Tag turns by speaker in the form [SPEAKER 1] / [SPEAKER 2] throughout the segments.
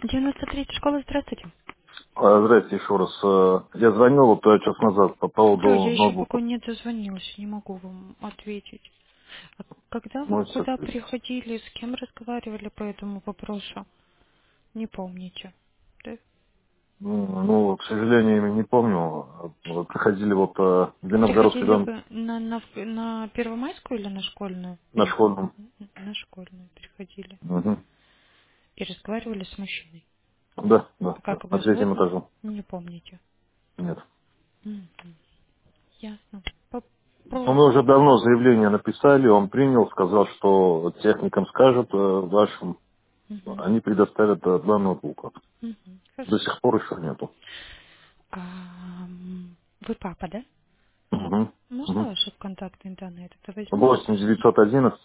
[SPEAKER 1] 93 школа, здравствуйте.
[SPEAKER 2] Здрасте еще раз. Я звонил вот час назад по
[SPEAKER 1] Все,
[SPEAKER 2] поводу
[SPEAKER 1] я еще пока
[SPEAKER 2] ноутбука.
[SPEAKER 1] не дозвонилась, не могу вам ответить. А когда вы
[SPEAKER 2] Ну,
[SPEAKER 1] куда приходили, с кем разговаривали по этому вопросу? Не помните. Да?
[SPEAKER 2] к сожалению, не помню. Приходили вот в Зеленогородский
[SPEAKER 1] Приходили
[SPEAKER 2] дом
[SPEAKER 1] вы на Первомайскую или на школьную?
[SPEAKER 2] на школьном.
[SPEAKER 1] На школьную приходили.
[SPEAKER 2] Мгм.
[SPEAKER 1] И разговаривали с мужчиной.
[SPEAKER 2] Да, да, да.
[SPEAKER 1] Как
[SPEAKER 2] На
[SPEAKER 1] его зовут?
[SPEAKER 2] третьем этаже.
[SPEAKER 1] Не помните.
[SPEAKER 2] Нет.
[SPEAKER 1] Мгм. Ясно.
[SPEAKER 2] Ну, мы уже давно заявление написали, он принял, сказал, что техникам скажут вашим,
[SPEAKER 1] Мгм.
[SPEAKER 2] они предоставят два ноутбука.
[SPEAKER 1] Мгм.
[SPEAKER 2] До
[SPEAKER 1] Хорошо.
[SPEAKER 2] сих пор еще нету.
[SPEAKER 1] Вы папа, да?
[SPEAKER 2] Угу.
[SPEAKER 1] Можно
[SPEAKER 2] Угу.
[SPEAKER 1] ваши контактные данные? Это возьму.
[SPEAKER 2] 8 911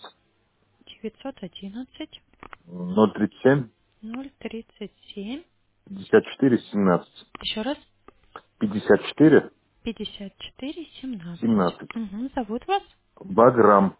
[SPEAKER 1] 911
[SPEAKER 2] 037
[SPEAKER 1] 037.
[SPEAKER 2] 54 17.
[SPEAKER 1] Еще раз.
[SPEAKER 2] 54
[SPEAKER 1] 54 17.
[SPEAKER 2] 17.
[SPEAKER 1] Угу. Зовут вас?
[SPEAKER 2] Баграм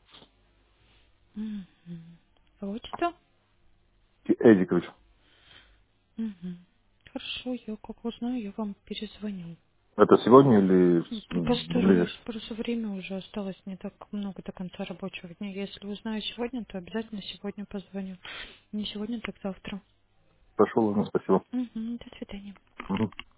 [SPEAKER 1] Угу. Отчество?
[SPEAKER 2] Эдикович.
[SPEAKER 1] Угу. Хорошо, я как узнаю, я вам перезвоню.
[SPEAKER 2] Это сегодня или
[SPEAKER 1] Постараюсь,
[SPEAKER 2] ближе?
[SPEAKER 1] просто время уже осталось не так много до конца рабочего дня. Если узнаю сегодня, то обязательно сегодня позвоню. Не сегодня, так завтра.
[SPEAKER 2] Пошел, спасибо.
[SPEAKER 1] Угу. До свидания.
[SPEAKER 2] Мгм.